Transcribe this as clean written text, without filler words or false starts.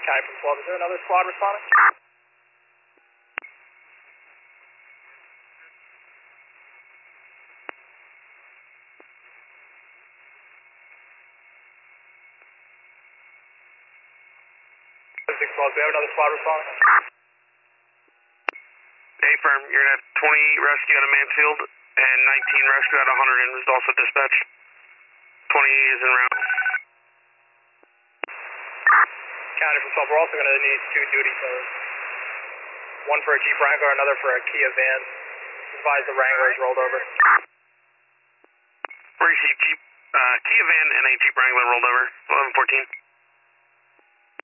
County from 12, is there another squad responding? Do we have another squad responding? A firm, you're going to have 20 rescue out of Mansfield and 19 rescue out of Hunterdon is also dispatched. 20 is en route. County from 12, we're also going to need 2 duty towers. One for a Jeep Wrangler, another for a Kia van. Advise the Wrangler is rolled over. We received Jeep, Kia van and a Jeep Wrangler rolled over, 1114.